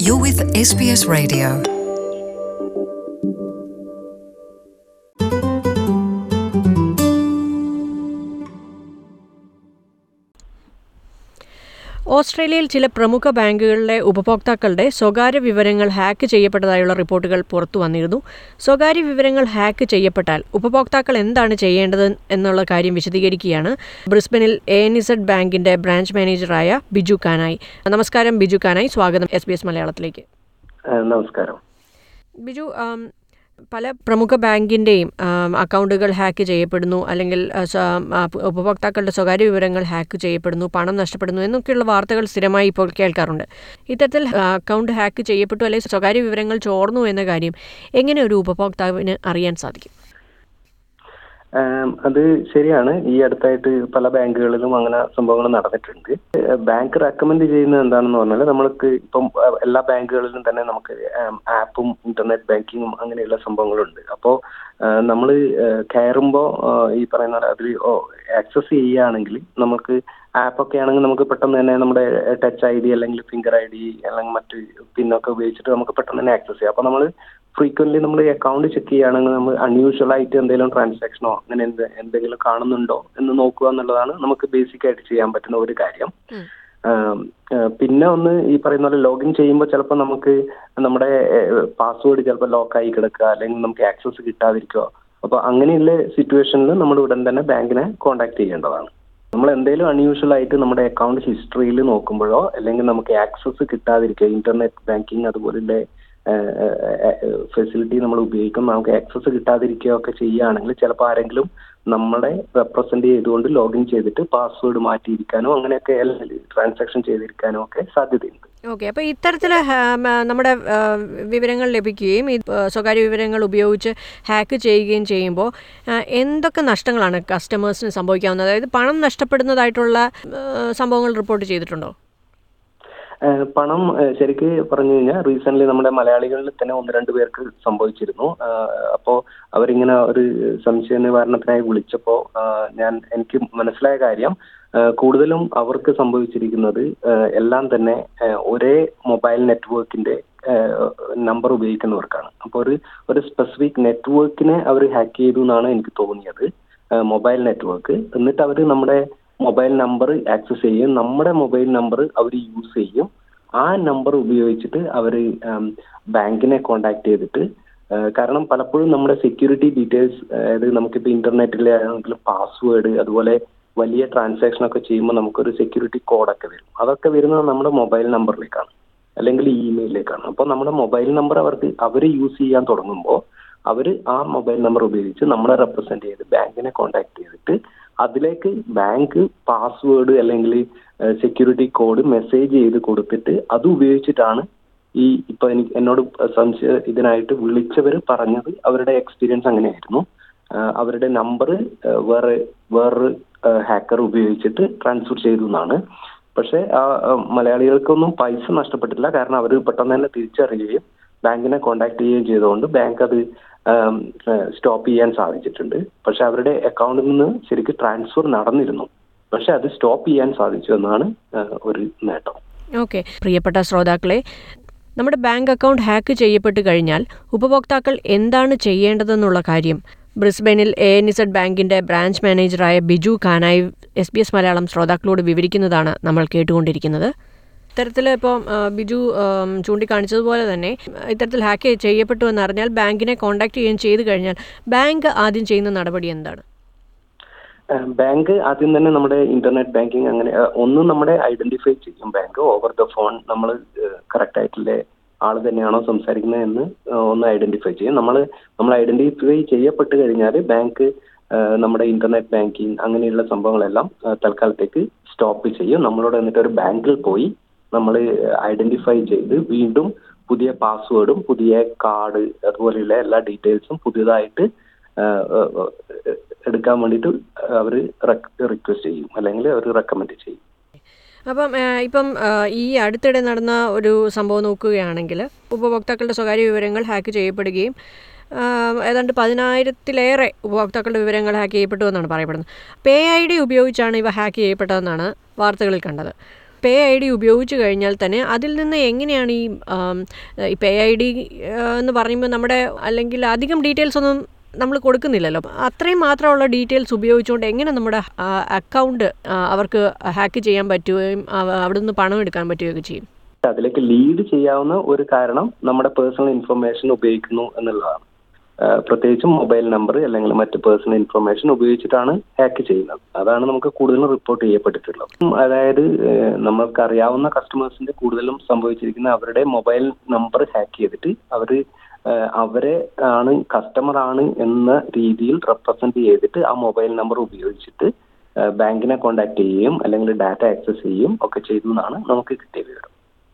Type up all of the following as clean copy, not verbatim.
You're with SBS Radio. ഓസ്ട്രേലിയയിൽ ചില പ്രമുഖ ബാങ്കുകളിലെ ഉപഭോക്താക്കളുടെ സ്വകാര്യ വിവരങ്ങൾ ഹാക്ക് ചെയ്യപ്പെട്ടതായുള്ള റിപ്പോർട്ടുകൾ പുറത്തു വന്നിരുന്നു. സ്വകാര്യ വിവരങ്ങൾ ഹാക്ക് ചെയ്യപ്പെട്ടാൽ ഉപഭോക്താക്കൾ എന്താണ് ചെയ്യേണ്ടത് എന്നുള്ള കാര്യം വിശദീകരിക്കുകയാണ് ബ്രിസ്ബനിൽ ANZ ബാങ്കിന്റെ ബ്രാഞ്ച് മാനേജറായ ബിജു കാനായി. നമസ്കാരം ബിജു കാനായി, സ്വാഗതം SBS മലയാളത്തിലേക്ക്. നമസ്കാരം ബിജു, പല പ്രമുഖ ബാങ്കിൻ്റെയും അക്കൗണ്ടുകൾ ഹാക്ക് ചെയ്യപ്പെടുന്നു, അല്ലെങ്കിൽ ഉപഭോക്താക്കളുടെ സ്വകാര്യ വിവരങ്ങൾ ഹാക്ക് ചെയ്യപ്പെടുന്നു, പണം നഷ്ടപ്പെടുന്നു എന്നൊക്കെയുള്ള വാർത്തകൾ സ്ഥിരമായി ഇപ്പോൾ കേൾക്കാറുണ്ട്. ഇത്തരത്തിൽ അക്കൗണ്ട് ഹാക്ക് ചെയ്യപ്പെട്ടു അല്ലെങ്കിൽ സ്വകാര്യ വിവരങ്ങൾ ചോർന്നു എന്ന കാര്യം എങ്ങനെ ഒരു ഉപഭോക്താവിന് അറിയാൻ സാധിക്കും? അത് ശരിയാണ്. ഈ അടുത്തായിട്ട് പല ബാങ്കുകളിലും അങ്ങനെ സംഭവങ്ങൾ നടന്നിട്ടുണ്ട്. ബാങ്ക് റെക്കമെൻഡ് ചെയ്യുന്നത് എന്താണെന്ന് പറഞ്ഞാൽ, നമ്മൾക്ക് ഇപ്പം എല്ലാ ബാങ്കുകളിലും തന്നെ നമുക്ക് ആപ്പും ഇന്റർനെറ്റ് ബാങ്കിങ്ങും അങ്ങനെയുള്ള സംഭവങ്ങളുണ്ട്. അപ്പോൾ നമ്മൾ കയറുമ്പോൾ ഈ പറയുന്ന പോലെ അതിൽ ആക്സസ് ചെയ്യുകയാണെങ്കിൽ നമുക്ക് ആപ്പൊക്കെ ആണെങ്കിൽ നമുക്ക് പെട്ടെന്ന് തന്നെ നമ്മുടെ ടച്ച് ID അല്ലെങ്കിൽ ഫിംഗർ ID അല്ലെങ്കിൽ മറ്റ് പിന്നൊക്കെ ഉപയോഗിച്ചിട്ട് നമുക്ക് പെട്ടെന്ന് തന്നെ ആക്സസ് ചെയ്യാം. അപ്പോൾ നമ്മൾ ഫ്രീക്വന്റ്ലി നമ്മൾ അക്കൗണ്ട് ചെക്ക് ചെയ്യുകയാണെങ്കിൽ നമ്മൾ അൺയൂഷ്വൽ ആയിട്ട് എന്തെങ്കിലും ട്രാൻസാക്ഷനോ അങ്ങനെ എന്തെങ്കിലും കാണുന്നുണ്ടോ എന്ന് നോക്കുക എന്നുള്ളതാണ് നമുക്ക് ബേസിക് ആയിട്ട് ചെയ്യാൻ പറ്റുന്ന ഒരു കാര്യം. പിന്നെ ഒന്ന് ഈ പറയുന്ന പോലെ ലോഗിൻ ചെയ്യുമ്പോൾ ചിലപ്പോൾ നമുക്ക് നമ്മുടെ പാസ്വേഡ് ചിലപ്പോൾ ലോക്കായി കിടക്കുക, അല്ലെങ്കിൽ നമുക്ക് ആക്സസ് കിട്ടാതിരിക്കുക. അപ്പോൾ അങ്ങനെയുള്ള സിറ്റുവേഷനിൽ നമ്മൾ ഉടൻ തന്നെ ബാങ്കിനെ കോൺടാക്ട് ചെയ്യേണ്ടതാണ്. നമ്മൾ എന്തെങ്കിലും അൺയൂഷ്വൽ ആയിട്ട് നമ്മുടെ അക്കൗണ്ട് ഹിസ്റ്ററിയിൽ നോക്കുമ്പോഴോ അല്ലെങ്കിൽ നമുക്ക് ആക്സസ് കിട്ടാതിരിക്കുക, ഇന്റർനെറ്റ് ബാങ്കിങ് അതുപോലുള്ള ഫെസിലിറ്റി നമ്മൾ ഉപയോഗിക്കുമ്പോൾ നമുക്ക് ആക്സസ് കിട്ടാതിരിക്കുകയോ ഒക്കെ ചെയ്യുകയാണെങ്കിൽ ചിലപ്പോൾ ആരെങ്കിലും നമ്മളെ റെപ്രസെന്റ് ചെയ്തുകൊണ്ട് ലോഗിൻ ചെയ്തിട്ട് പാസ്വേഡ് മാറ്റിയിരിക്കാനോ അങ്ങനെയൊക്കെ ട്രാൻസാക്ഷൻ ചെയ്തിരിക്കാനോ ഒക്കെ സാധ്യതയുണ്ട്. ഓക്കെ, അപ്പോൾ ഇത്തരത്തിൽ നമ്മുടെ വിവരങ്ങൾ ലഭിക്കുകയും സ്വകാര്യ വിവരങ്ങൾ ഉപയോഗിച്ച് ഹാക്ക് ചെയ്യുകയും ചെയ്യുമ്പോൾ എന്തൊക്കെ നഷ്ടങ്ങളാണ് കസ്റ്റമേഴ്സിന് സംഭവിക്കാവുന്നത്? അതായത് പണം നഷ്ടപ്പെടുന്നതായിട്ടുള്ള സംഭവങ്ങൾ റിപ്പോർട്ട് ചെയ്തിട്ടുണ്ടോ? പണം ശരിക്ക് പറഞ്ഞു കഴിഞ്ഞാൽ റീസെന്റ് നമ്മുടെ മലയാളികളിൽ തന്നെ 1-2 പേർക്ക് സംഭവിച്ചിരുന്നു. അപ്പോൾ അവരിങ്ങനെ ഒരു സംശയ നിവാരണത്തിനായി വിളിച്ചപ്പോൾ എനിക്ക് മനസ്സിലായ കാര്യം, കൂടുതലും അവർക്ക് സംഭവിച്ചിരിക്കുന്നത് എല്ലാം തന്നെ ഒരേ മൊബൈൽ നെറ്റ്വർക്കിന്റെ നമ്പർ ഉപയോഗിക്കുന്നവർക്കാണ്. അപ്പോൾ ഒരു സ്പെസിഫിക് നെറ്റ്വർക്കിനെ അവർ ഹാക്ക് ചെയ്തു എന്നാണ് എനിക്ക് തോന്നിയത്, മൊബൈൽ നെറ്റ്വർക്ക്. എന്നിട്ട് അവർ നമ്മുടെ മൊബൈൽ നമ്പർ ആക്സസ് ചെയ്യും, നമ്മുടെ മൊബൈൽ നമ്പർ അവർ യൂസ് ചെയ്യും. ആ നമ്പർ ഉപയോഗിച്ചിട്ട് അവർ ബാങ്കിനെ കോണ്ടാക്ട് ചെയ്തിട്ട്, കാരണം പലപ്പോഴും നമ്മുടെ സെക്യൂരിറ്റി ഡീറ്റെയിൽസ്, അതായത് നമുക്കിപ്പോൾ ഇന്റർനെറ്റിലെ ആണെങ്കിലും പാസ്വേഡ് അതുപോലെ വലിയ ട്രാൻസാക്ഷൻ ഒക്കെ ചെയ്യുമ്പോൾ നമുക്കൊരു സെക്യൂരിറ്റി കോഡൊക്കെ വരും. അതൊക്കെ വരുന്നത് നമ്മുടെ മൊബൈൽ നമ്പറിലേക്കാണ് അല്ലെങ്കിൽ ഇമെയിലിലേക്കാണ്. അപ്പോൾ നമ്മുടെ മൊബൈൽ നമ്പർ അവർ യൂസ് ചെയ്യാൻ തുടങ്ങുമ്പോൾ അവർ ആ മൊബൈൽ നമ്പർ ഉപയോഗിച്ച് നമ്മളെ റെപ്രസെന്റ് ചെയ്ത് ബാങ്കിനെ കോണ്ടാക്ട് ചെയ്തിട്ട് അതിലേക്ക് ബാങ്ക് പാസ്വേഡ് അല്ലെങ്കിൽ സെക്യൂരിറ്റി കോഡ് മെസ്സേജ് ചെയ്ത് കൊടുത്തിട്ട് അത് ഉപയോഗിച്ചിട്ടാണ് ഇപ്പൊ എന്നോട് ഇതിനായിട്ട് വിളിച്ചവർ പറഞ്ഞത്. അവരുടെ എക്സ്പീരിയൻസ് അങ്ങനെയായിരുന്നു. അവരുടെ നമ്പർ വേറൊരു ഹാക്കർ ഉപയോഗിച്ചിട്ട് ട്രാൻസ്ഫർ ചെയ്തു എന്നാണ്. പക്ഷെ മലയാളികൾക്കൊന്നും പൈസ നഷ്ടപ്പെട്ടില്ല, കാരണം അവർ പെട്ടെന്ന് തന്നെ തിരിച്ചറിയുകയും ബാങ്കിനെ കോണ്ടാക്ട് ചെയ്യുകയും ചെയ്തുകൊണ്ട് ബാങ്ക് അത് സ്റ്റോപ്പ് ചെയ്യാൻ സാധിച്ചിട്ടുണ്ട്. പക്ഷെ അവരുടെ അക്കൗണ്ടിൽ നിന്ന് ശരിക്കും ട്രാൻസ്ഫർ നടന്നിരുന്നു, പക്ഷെ അത് സ്റ്റോപ്പ് ചെയ്യാൻ സാധിച്ചു എന്നാണ് ഒരു നേട്ടം. ഓക്കെ, പ്രിയപ്പെട്ട ശ്രോതാക്കളെ, നമ്മുടെ ബാങ്ക് അക്കൗണ്ട് ഹാക്ക് ചെയ്യപ്പെട്ട് കഴിഞ്ഞാൽ ഉപഭോക്താക്കൾ എന്താണ് ചെയ്യേണ്ടതെന്നുള്ള കാര്യം ബ്രിസ്ബനിൽ ANZ ബാങ്കിന്റെ ബ്രാഞ്ച് മാനേജറായ ബിജു കാനായി SBS മലയാളം ശ്രോതാക്കളോട് വിവരിക്കുന്നതാണ് നമ്മൾ കേട്ടുകൊണ്ടിരിക്കുന്നത്. ഇത്തരത്തിൽ ഇപ്പോൾ ബിജു ചൂണ്ടിക്കാണിച്ചതുപോലെ തന്നെ ഇത്തരത്തിൽ ഹാക്ക് ചെയ്യപ്പെട്ടു എന്നറിഞ്ഞാൽ ബാങ്കിനെ കോൺടാക്ട് ചെയ്യുകയും ചെയ്തു കഴിഞ്ഞാൽ ബാങ്ക് ആദ്യം ചെയ്യുന്ന നടപടി എന്താണ്? ബാങ്ക് ആദ്യം തന്നെ നമ്മുടെ ഇന്റർനെറ്റ് ബാങ്കിങ് അങ്ങനെ നമ്മുടെ ഐഡന്റിഫൈ ചെയ്യും. ബാങ്ക് ഓവർ ദ ഫോൺ നമ്മൾ കറക്റ്റ് ആയിട്ടുള്ള ആൾ തന്നെയാണോ സംസാരിക്കുന്നത് എന്ന് ഒന്ന് ഐഡന്റിഫൈ ചെയ്യും. നമ്മൾ ഐഡന്റിഫൈ ചെയ്യപ്പെട്ട് കഴിഞ്ഞാൽ ബാങ്ക് നമ്മുടെ ഇന്റർനെറ്റ് ബാങ്കിങ് അങ്ങനെയുള്ള സംഭവങ്ങളെല്ലാം തൽക്കാലത്തേക്ക് സ്റ്റോപ്പ് ചെയ്യും. നമ്മളോട് എന്നിട്ട് ഒരു ബാങ്കിൽ പോയി നമ്മൾ ഐഡന്റിഫൈ ചെയ്ത് വീണ്ടും പുതിയ പാസ്വേഡും പുതിയ കാർഡ് അതുപോലെയുള്ള എല്ലാ ഡീറ്റെയിൽസും പുതിയതായിട്ട് എടുക്കാൻ വേണ്ടിയിട്ട് അവർ റിക്വസ്റ്റ് ചെയ്യും അല്ലെങ്കിൽ അവർ റെക്കമെൻഡ് ചെയ്യും. ഇപ്പം ഈ അടുത്തിടെ നടന്ന ഒരു സംഭവം നോക്കുകയാണെങ്കിൽ ഉപഭോക്താക്കളുടെ സ്വകാര്യ വിവരങ്ങൾ ഹാക്ക് ചെയ്യപ്പെടുകയും ഏതാണ്ട് 10,000-ലേറെ ഉപഭോക്താക്കളുടെ വിവരങ്ങൾ ഹാക്ക് ചെയ്യപ്പെട്ടു എന്നാണ് പറയപ്പെടുന്നത്. PayID ഉപയോഗിച്ചാണ് ഇവ ഹാക്ക് ചെയ്യപ്പെട്ടതെന്നാണ് വാർത്തകളിൽ കണ്ടത്. പേ ഐ ഡി ഉപയോഗിച്ച് കഴിഞ്ഞാൽ തന്നെ അതിൽ നിന്ന് എങ്ങനെയാണ് ഈ പേ ഐ ഡി എന്ന് പറയുമ്പോൾ നമ്മുടെ അല്ലെങ്കിൽ അധികം ഡീറ്റെയിൽസ് ഒന്നും നമ്മൾ കൊടുക്കുന്നില്ലല്ലോ, അത്രയും മാത്രമുള്ള ഡീറ്റെയിൽസ് ഉപയോഗിച്ചുകൊണ്ട് എങ്ങനെ നമ്മുടെ അക്കൗണ്ട് അവർക്ക് ഹാക്ക് ചെയ്യാൻ പറ്റുകയും അവിടെ നിന്ന് പണം എടുക്കാൻ പറ്റുകയൊക്കെ ചെയ്യും? അതിലേക്ക് ലീഡ് ചെയ്യാവുന്ന ഒരു കാരണം നമ്മുടെ പേഴ്സണൽ ഇൻഫർമേഷൻ ഉപയോഗിക്കുന്നു എന്നുള്ളതാണ്. പ്രത്യേകിച്ചും മൊബൈൽ നമ്പർ അല്ലെങ്കിൽ മറ്റ് പേഴ്സണൽ ഇൻഫർമേഷൻ ഉപയോഗിച്ചിട്ടാണ് ഹാക്ക് ചെയ്യുന്നത്. അതാണ് നമുക്ക് കൂടുതലും റിപ്പോർട്ട് ചെയ്യപ്പെട്ടിട്ടുള്ളത്. അതായത് നമ്മൾക്ക് അറിയാവുന്ന കസ്റ്റമേഴ്സിന്റെ കൂടുതലും സംഭവിച്ചിരിക്കുന്ന അവരുടെ മൊബൈൽ നമ്പർ ഹാക്ക് ചെയ്തിട്ട് അവരെ ആണ് കസ്റ്റമർ ആണ് എന്ന രീതിയിൽ റെപ്രസെന്റ് ചെയ്തിട്ട് ആ മൊബൈൽ നമ്പർ ഉപയോഗിച്ചിട്ട് ബാങ്കിനെ കോൺടാക്ട് ചെയ്യുകയും അല്ലെങ്കിൽ ഡാറ്റ ആക്സസ് ചെയ്യുകയും ഒക്കെ ചെയ്തു എന്നാണ് നമുക്ക് കിട്ടിയ വിവരം.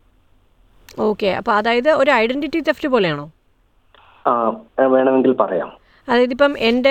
ഓക്കെ, അപ്പോൾ അതായത് ഒരു ഐഡന്റിറ്റി തെഫ്റ്റ് പോലെയാണോ? വേണമെങ്കിൽ പറയാം. അതായത് ഇപ്പം എൻ്റെ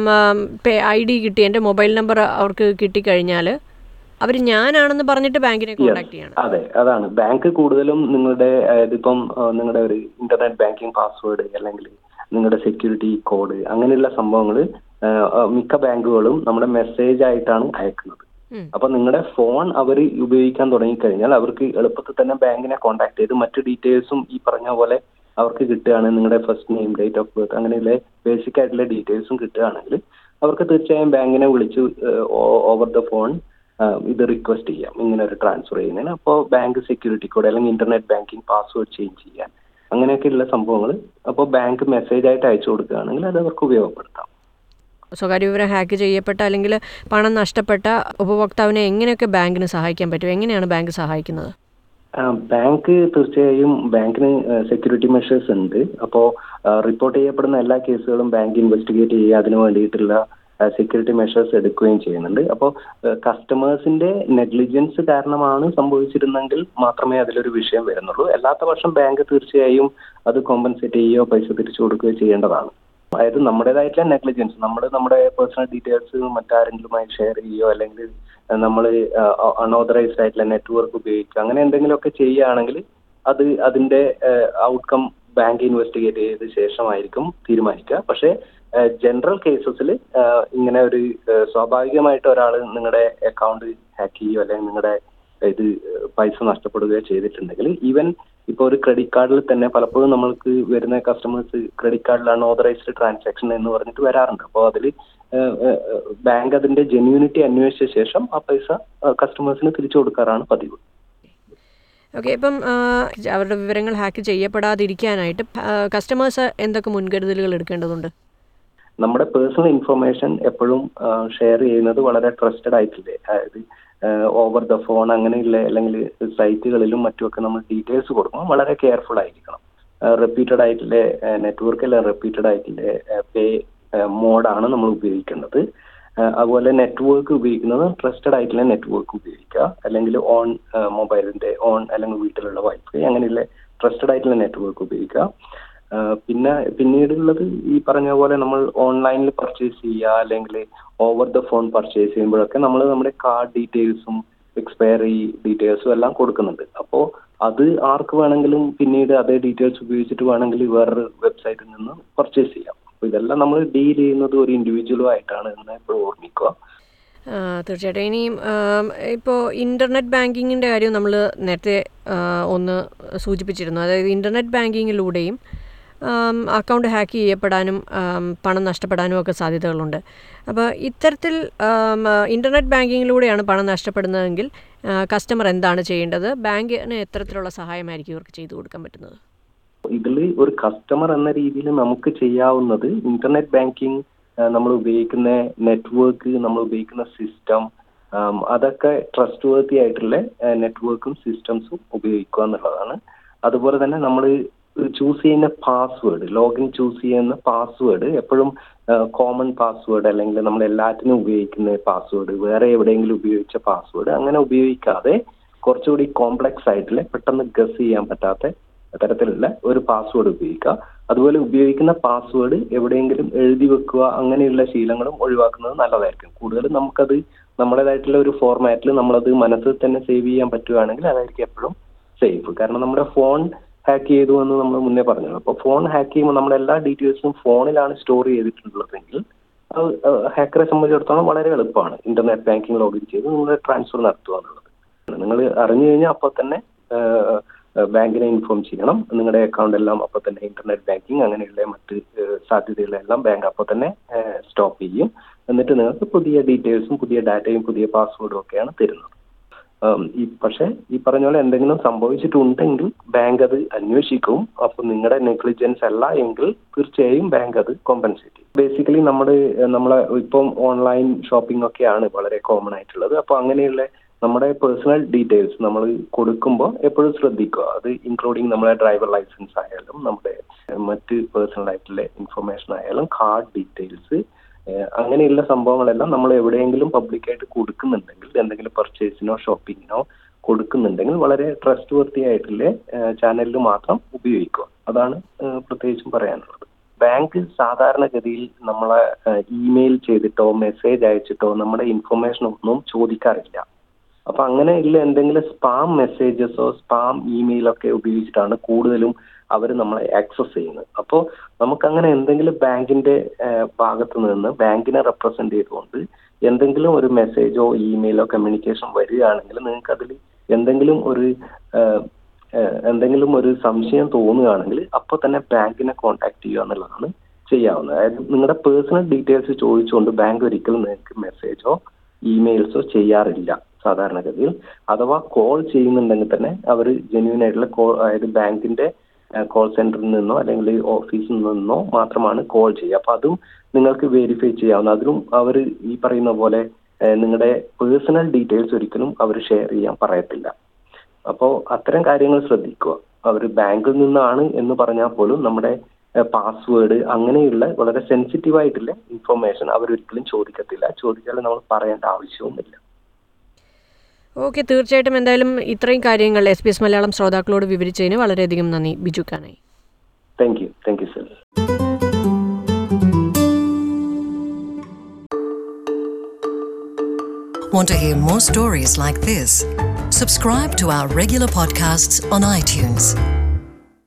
ഐ ഡി കിട്ടി, എൻ്റെ മൊബൈൽ നമ്പർ അവർക്ക് കിട്ടിക്കഴിഞ്ഞാൽ അവർ ഞാനാണെന്ന് പറഞ്ഞിട്ട് ബാങ്കിനെ കോൺടാക്ട് ചെയ്യണം. അതെ, അതാണ് ബാങ്ക് കൂടുതലും നിങ്ങളുടെ ഇപ്പം നിങ്ങളുടെ ഒരു ഇന്റർനെറ്റ് ബാങ്കിങ് പാസ്വേഡ് അല്ലെങ്കിൽ നിങ്ങളുടെ സെക്യൂരിറ്റി കോഡ് അങ്ങനെയുള്ള സംഭവങ്ങൾ മിക്ക ബാങ്കുകളും നമ്മുടെ മെസ്സേജ് ആയിട്ടാണ് അയക്കുന്നത്. അപ്പൊ നിങ്ങളുടെ ഫോൺ അവർ ഉപയോഗിക്കാൻ തുടങ്ങിക്കഴിഞ്ഞാൽ അവർക്ക് എളുപ്പത്തിൽ തന്നെ ബാങ്കിനെ കോൺടാക്ട് ചെയ്ത് മറ്റു ഡീറ്റെയിൽസും ഈ പറഞ്ഞ പോലെ അവർക്ക് കിട്ടുകയാണ്. നിങ്ങളുടെ first name, date of birth അങ്ങനെയുള്ള ബേസിക് ആയിട്ടുള്ള ഡീറ്റെയിൽസും കിട്ടുകയാണെങ്കിൽ അവർക്ക് തീർച്ചയായും ബാങ്കിനെ വിളിച്ച് ഓവർ ദ ഫോൺ ഇത് റിക്വസ്റ്റ് ചെയ്യാം, ഇങ്ങനെ ഒരു ട്രാൻസ്ഫർ ചെയ്യുന്നതിന്. അപ്പോൾ ബാങ്ക് സെക്യൂരിറ്റി കോഡ് അല്ലെങ്കിൽ ഇന്റർനെറ്റ് ബാങ്കിങ് പാസ്വേഡ് ചേഞ്ച് ചെയ്യാൻ അങ്ങനെയൊക്കെയുള്ള സംഭവങ്ങൾ അപ്പോൾ ബാങ്ക് മെസ്സേജ് ആയിട്ട് അയച്ചു കൊടുക്കുകയാണെങ്കിൽ അത് അവർക്ക് ഉപയോഗപ്പെടുത്താം. സ്വകാര്യ വിവരം ഹാക്ക് ചെയ്യപ്പെട്ട അല്ലെങ്കിൽ പണം നഷ്ടപ്പെട്ട ഉപഭോക്താവിനെ എങ്ങനെയൊക്കെ ബാങ്കിന് സഹായിക്കാൻ പറ്റും? എങ്ങനെയാണ് ബാങ്ക് സഹായിക്കുന്നത്? ബാങ്ക് തീർച്ചയായും ബാങ്കിന് സെക്യൂരിറ്റി മെഷേഴ്സ് ഉണ്ട്. അപ്പോൾ റിപ്പോർട്ട് ചെയ്യപ്പെടുന്ന എല്ലാ കേസുകളും ബാങ്ക് ഇൻവെസ്റ്റിഗേറ്റ് ചെയ്യുക, അതിന് വേണ്ടിയിട്ടുള്ള സെക്യൂരിറ്റി മെഷേഴ്സ് എടുക്കുകയും ചെയ്യുന്നുണ്ട്. അപ്പോൾ കസ്റ്റമേഴ്സിന്റെ നെഗ്ലിജൻസ് കാരണമാണ് സംഭവിച്ചിരുന്നെങ്കിൽ മാത്രമേ അതിലൊരു വിഷയം വരുന്നുള്ളൂ. അല്ലാത്ത പക്ഷം ബാങ്ക് തീർച്ചയായും അത് കോമ്പൻസേറ്റ് ചെയ്യുകയോ പൈസ തിരിച്ചു കൊടുക്കുകയോ ചെയ്യേണ്ടതാണ്. അതായത് നമ്മുടേതായിട്ടുള്ള നെഗ്ലിജൻസ്, നമ്മുടെ പേഴ്സണൽ ഡീറ്റെയിൽസ് മറ്റാരെങ്കിലുമായി ഷെയർ ചെയ്യുകയോ അല്ലെങ്കിൽ നമ്മൾ അൺഓതറൈസ്ഡ് ആയിട്ടുള്ള നെറ്റ്വർക്ക് ഉപയോഗിക്കുക അങ്ങനെ എന്തെങ്കിലുമൊക്കെ ചെയ്യുകയാണെങ്കിൽ അതിന്റെ ഔട്ട്കം ബാങ്ക് ഇൻവെസ്റ്റിഗേറ്റ് ചെയ്ത ശേഷമായിരിക്കും തീരുമാനിക്കുക. പക്ഷേ ജനറൽ കേസസിൽ ഇങ്ങനെ ഒരു സ്വാഭാവികമായിട്ട് ഒരാൾ നിങ്ങളുടെ അക്കൗണ്ട് ഹാക്ക് ചെയ്യുകയോ അല്ലെങ്കിൽ നിങ്ങളുടെ പൈസ നഷ്ടപ്പെടുകയോ ചെയ്തിട്ടുണ്ടെങ്കിൽ ഈവൻ ഇപ്പോൾ ഒരു ക്രെഡിറ്റ് കാർഡിൽ തന്നെ പലപ്പോഴും നമ്മൾക്ക് വരുന്ന കസ്റ്റമേഴ്സ് ക്രെഡിറ്റ് കാർഡിലാണ് ഓതറൈസ്ഡ് ട്രാൻസാക്ഷൻ എന്ന് പറഞ്ഞിട്ട് വരാറുണ്ട്. അപ്പോൾ അതിൽ ബാങ്ക് അതിന്റെ ജെന്യൂനിറ്റി അന്വേഷിച്ച ശേഷം ആ പൈസ കസ്റ്റമേഴ്സിന് തിരിച്ചു കൊടുക്കാറാണ് പതിവ്. ഓക്കെ, ഇപ്പം അവരുടെ വിവരങ്ങൾ ഹാക്ക് ചെയ്യപ്പെടാതിരിക്കാനായിട്ട് കസ്റ്റമേഴ്സ് എന്തൊക്കെ മുൻകരുതലുകൾ എടുക്കേണ്ടതുണ്ട്? നമ്മുടെ പേഴ്സണൽ ഇൻഫർമേഷൻ എപ്പോഴും ഷെയർ ചെയ്യുന്നത് വളരെ ട്രസ്റ്റഡ് ആയിട്ടില്ലേ, അതായത് ഓവർ ദ ഫോൺ അങ്ങനെയുള്ള അല്ലെങ്കിൽ സൈറ്റുകളിലും മറ്റുമൊക്കെ നമ്മൾ ഡീറ്റെയിൽസ് കൊടുക്കുമ്പോൾ വളരെ കെയർഫുൾ ആയിരിക്കണം. റിപ്പീറ്റഡ് ആയിട്ടുള്ള നെറ്റ്വർക്ക് അല്ലെങ്കിൽ റിപ്പീറ്റഡ് ആയിട്ടുള്ള പേ മോഡാണ് നമ്മൾ ഉപയോഗിക്കേണ്ടത്. അതുപോലെ നെറ്റ്വർക്ക് ഉപയോഗിക്കുന്നത് ട്രസ്റ്റഡ് ആയിട്ടുള്ള നെറ്റ്വർക്ക് ഉപയോഗിക്കുക, അല്ലെങ്കിൽ ഓൺ മൊബൈലിന്റെ ഓൺ അല്ലെങ്കിൽ വീട്ടിലുള്ള വൈഫൈ അങ്ങനെയുള്ള ട്രസ്റ്റഡ് ആയിട്ടുള്ള നെറ്റ്വർക്ക് ഉപയോഗിക്കുക. പിന്നീടുള്ളത് ഈ പറഞ്ഞ പോലെ നമ്മൾ ഓൺലൈനിൽ പർച്ചേസ് ചെയ്യുക അല്ലെങ്കിൽ ഓവർ ദ ഫോൺ പർച്ചേസ് ചെയ്യുമ്പോഴൊക്കെ നമ്മൾ നമ്മുടെ കാർഡ് ഡീറ്റെയിൽസും എക്സ്പയറി ഡീറ്റെയിൽസും എല്ലാം കൊടുക്കുന്നുണ്ട്. അപ്പോൾ അത് ആർക്ക് വേണമെങ്കിലും പിന്നീട് അതേ ഡീറ്റെയിൽസ് ഉപയോഗിച്ചിട്ട് വേണമെങ്കിൽ വേറൊരു വെബ്സൈറ്റിൽ നിന്ന് പർച്ചേസ് ചെയ്യാം. അപ്പോൾ ഇതെല്ലാം നമ്മൾ ഡീൽ ചെയ്യുന്നത് ഒരു ഇൻഡിവിജ്വലും ആയിട്ടാണ് എന്ന് എപ്പോഴും ഓർമ്മിക്കുക. തീർച്ചയായിട്ടും. ഇനിയും ഇപ്പോൾ ഇൻ്റർനെറ്റ് ബാങ്കിങ്ങിൻ്റെ കാര്യം നമ്മൾ നേരത്തെ ഒന്ന് സൂചിപ്പിച്ചിരുന്നു. അതായത് ഇൻ്റർനെറ്റ് ബാങ്കിങ്ങിലൂടെയും അക്കൗണ്ട് ഹാക്ക് ചെയ്യപ്പെടാനും പണം നഷ്ടപ്പെടാനും ഒക്കെ സാധ്യതകളുണ്ട്. അപ്പോൾ ഇത്തരത്തിൽ ഇൻ്റർനെറ്റ് ബാങ്കിങ്ങിലൂടെയാണ് പണം നഷ്ടപ്പെടുന്നതെങ്കിൽ കസ്റ്റമർ എന്താണ് ചെയ്യേണ്ടത്? ബാങ്കിന് എത്തരത്തിലുള്ള സഹായമായിരിക്കും ഇവർക്ക് ചെയ്തു കൊടുക്കാൻ പറ്റുന്നത്? ഇതിൽ ഒരു കസ്റ്റമർ എന്ന രീതിയിൽ നമുക്ക് ചെയ്യാവുന്നത് ഇന്റർനെറ്റ് ബാങ്കിങ് നമ്മൾ ഉപയോഗിക്കുന്ന നെറ്റ്വർക്ക്, നമ്മൾ ഉപയോഗിക്കുന്ന സിസ്റ്റം, അതൊക്കെ ട്രസ്റ്റ് വർത്തി ആയിട്ടുള്ള നെറ്റ്വർക്കും സിസ്റ്റംസും ഉപയോഗിക്കുക എന്നുള്ളതാണ്. അതുപോലെ തന്നെ നമ്മൾ ചൂസ് ചെയ്യുന്ന പാസ്വേഡ്, ലോഗിൻ ചൂസ് ചെയ്യുന്ന പാസ്വേഡ് എപ്പോഴും കോമൺ പാസ്വേഡ് അല്ലെങ്കിൽ നമ്മൾ എല്ലാറ്റിനും ഉപയോഗിക്കുന്ന പാസ്വേഡ്, വേറെ എവിടെയെങ്കിലും ഉപയോഗിച്ച പാസ്വേഡ് അങ്ങനെ ഉപയോഗിക്കാതെ കുറച്ചുകൂടി കോംപ്ലക്സ് ആയിട്ടുള്ള പെട്ടെന്ന് ഗസ് ചെയ്യാൻ പറ്റാത്ത തരത്തിലുള്ള ഒരു പാസ്വേഡ് ഉപയോഗിക്കുക. അതുപോലെ ഉപയോഗിക്കുന്ന പാസ്വേഡ് എവിടെയെങ്കിലും എഴുതി വെക്കുക, അങ്ങനെയുള്ള ശീലങ്ങളും ഒഴിവാക്കുന്നത് നല്ലതായിരിക്കും. കൂടുതലും നമുക്കത് നമ്മുടേതായിട്ടുള്ള ഒരു ഫോർമാറ്റിൽ നമ്മളത് മനസ്സിൽ തന്നെ സേവ് ചെയ്യാൻ പറ്റുകയാണെങ്കിൽ അതായിരിക്കും എപ്പോഴും സേഫ്. കാരണം നമ്മുടെ ഫോൺ ഹാക്ക് ചെയ്തു എന്ന് നമ്മൾ മുന്നേ പറഞ്ഞു. അപ്പോൾ ഫോൺ ഹാക്ക് ചെയ്യുമ്പോൾ നമ്മുടെ എല്ലാ ഡീറ്റെയിൽസും ഫോണിലാണ് സ്റ്റോർ ചെയ്തിട്ടുള്ളതെങ്കിൽ അത് ഹാക്കറെ സംബന്ധിച്ചിടത്തോളം വളരെ എളുപ്പമാണ് ഇന്റർനെറ്റ് ബാങ്കിങ് ലോഗിൻ ചെയ്ത് നിങ്ങളുടെ ട്രാൻസ്ഫർ നടത്തുക എന്നുള്ളത്. നിങ്ങൾ അറിഞ്ഞു കഴിഞ്ഞാൽ അപ്പോൾ തന്നെ ബാങ്കിനെ ഇൻഫോം ചെയ്യണം. നിങ്ങളുടെ അക്കൗണ്ട് എല്ലാം അപ്പോൾ തന്നെ ഇന്റർനെറ്റ് ബാങ്കിങ് അങ്ങനെയുള്ള മറ്റ് സാധ്യതകളെല്ലാം ബാങ്ക് അപ്പോൾ തന്നെ സ്റ്റോപ്പ് ചെയ്യും. എന്നിട്ട് നിങ്ങൾക്ക് പുതിയ ഡീറ്റെയിൽസും പുതിയ ഡാറ്റയും പുതിയ പാസ്വേഡും ഒക്കെയാണ് തരുന്നത്. പക്ഷേ ഈ പറഞ്ഞ പോലെ എന്തെങ്കിലും സംഭവിച്ചിട്ടുണ്ടെങ്കിൽ ബാങ്ക് അത് അന്വേഷിക്കും. അപ്പോൾ നിങ്ങളുടെ നെഗ്ലിജൻസ് അല്ല എങ്കിൽ തീർച്ചയായും ബാങ്ക് അത് കോമ്പൻസേറ്റ് ചെയ്യും. ബേസിക്കലി നമ്മളെ ഇപ്പം ഓൺലൈൻ ഷോപ്പിംഗ് ഒക്കെയാണ് വളരെ കോമൺ ആയിട്ടുള്ളത്. അപ്പോൾ അങ്ങനെയുള്ള നമ്മുടെ പേഴ്സണൽ ഡീറ്റെയിൽസ് നമ്മൾ കൊടുക്കുമ്പോൾ എപ്പോഴും ശ്രദ്ധിക്കുക. അത് ഇൻക്ലൂഡിങ് നമ്മുടെ ഡ്രൈവർ ലൈസൻസ് ആയാലും നമ്മുടെ മറ്റ് പേഴ്സണൽ ആയിട്ടുള്ള ഇൻഫർമേഷൻ ആയാലും കാർഡ് ഡീറ്റെയിൽസ് അങ്ങനെയുള്ള സംഭവങ്ങളെല്ലാം നമ്മൾ എവിടെയെങ്കിലും പബ്ലിക്കായിട്ട് കൊടുക്കുന്നുണ്ടെങ്കിൽ, എന്തെങ്കിലും പർച്ചേസിനോ ഷോപ്പിങ്ങിനോ കൊടുക്കുന്നുണ്ടെങ്കിൽ വളരെ ട്രസ്റ്റ് വർത്തി ആയിട്ടുള്ള ചാനലിൽ മാത്രം ഉപയോഗിക്കുക. അതാണ് പ്രത്യേകിച്ചും പറയാനുള്ളത്. ബാങ്ക് സാധാരണഗതിയിൽ നമ്മളെ ഇമെയിൽ ചെയ്തിട്ടോ മെസ്സേജ് അയച്ചിട്ടോ നമ്മുടെ ഇൻഫർമേഷൻ ഒന്നും ചോദിക്കാറില്ല. അപ്പൊ അങ്ങനെയുള്ള എന്തെങ്കിലും സ്പാം മെസ്സേജസോ സ്പാം ഇമെയിലൊക്കെ ഉപയോഗിച്ചിട്ടാണ് കൂടുതലും അവർ നമ്മളെ ആക്സസ് ചെയ്യുന്നത്. അപ്പോൾ നമുക്കങ്ങനെ എന്തെങ്കിലും ബാങ്കിന്റെ ഭാഗത്ത് നിന്ന് ബാങ്കിനെ റെപ്രസെന്റ് ചെയ്തുകൊണ്ട് എന്തെങ്കിലും ഒരു മെസ്സേജോ ഇമെയിലോ കമ്മ്യൂണിക്കേഷൻ വരികയാണെങ്കിൽ നിങ്ങൾക്ക് അതിൽ എന്തെങ്കിലും ഒരു സംശയം തോന്നുകയാണെങ്കിൽ അപ്പോൾ തന്നെ ബാങ്കിനെ കോൺടാക്ട് ചെയ്യുക എന്നുള്ളതാണ് ചെയ്യാവുന്നത്. അതായത് നിങ്ങളുടെ പേഴ്സണൽ ഡീറ്റെയിൽസ് ചോദിച്ചുകൊണ്ട് ബാങ്ക് ഒരിക്കലും നിങ്ങൾക്ക് മെസ്സേജോ ഇമെയിൽസോ ചെയ്യാറില്ല സാധാരണഗതിയിൽ. അഥവാ കോൾ ചെയ്യുന്നുണ്ടെങ്കിൽ തന്നെ അവർ ജെന്യൂൻ ആയിട്ടുള്ള കോൾ, അതായത് ബാങ്കിന്റെ കോൾ സെന്ററിൽ നിന്നോ അല്ലെങ്കിൽ ഓഫീസിൽ നിന്നോ മാത്രമാണ് കോൾ ചെയ്യുക. അപ്പൊ അതും നിങ്ങൾക്ക് വെരിഫൈ ചെയ്യാവുന്ന. അതിലും അവർ ഈ പറയുന്ന പോലെ നിങ്ങളുടെ പേഴ്സണൽ ഡീറ്റെയിൽസ് ഒരിക്കലും അവർ ഷെയർ ചെയ്യാൻ പറയത്തില്ല. അപ്പോൾ അത്തരം കാര്യങ്ങൾ ശ്രദ്ധിക്കുക. അവർ ബാങ്കിൽ നിന്നാണ് എന്ന് പറഞ്ഞാൽ പോലും നമ്മുടെ പാസ്വേഡ് അങ്ങനെയുള്ള വളരെ സെൻസിറ്റീവ് ആയിട്ടുള്ള ഇൻഫർമേഷൻ അവരൊരിക്കലും ചോദിക്കത്തില്ല. ചോദിച്ചാൽ നമ്മൾ പറയേണ്ട ആവശ്യവുമില്ല. ഓക്കെ, തീർച്ചയായിട്ടും. എന്തായാലും ഇത്രയും കാര്യങ്ങൾ SBS മലയാളം ശ്രോതാക്കളോട് വിവരിച്ചതിന് വളരെയധികം നന്ദി Biju Kanayi. Thank you sir. Want to hear more stories like this? Subscribe to our regular podcasts on iTunes.